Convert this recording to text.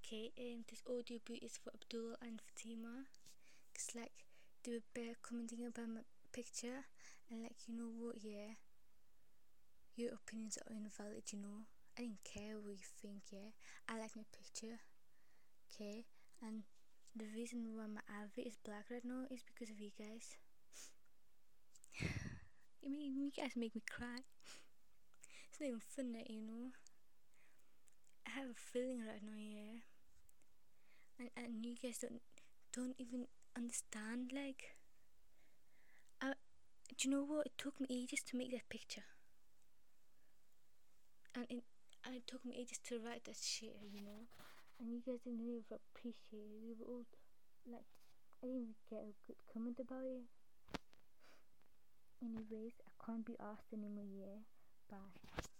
Okay, this audio boot is for Abdul and Fatima. Cause like they were bare commenting about my picture, and like, you know what, yeah, your opinions are invalid, you know. I didn't care what you think, yeah. I like my picture, okay? And the reason why my outfit is black right now is because of you guys. You guys make me cry. It's not even funny, you know. I have a feeling right now, yeah. And you guys don't even understand, like, do you know what? It took me ages to make that picture. And it took me ages to write that shit, you know. And you guys didn't even appreciate it. We were all like, I didn't even get a good comment about it. Anyways, I can't be asked anymore, yeah. Bye.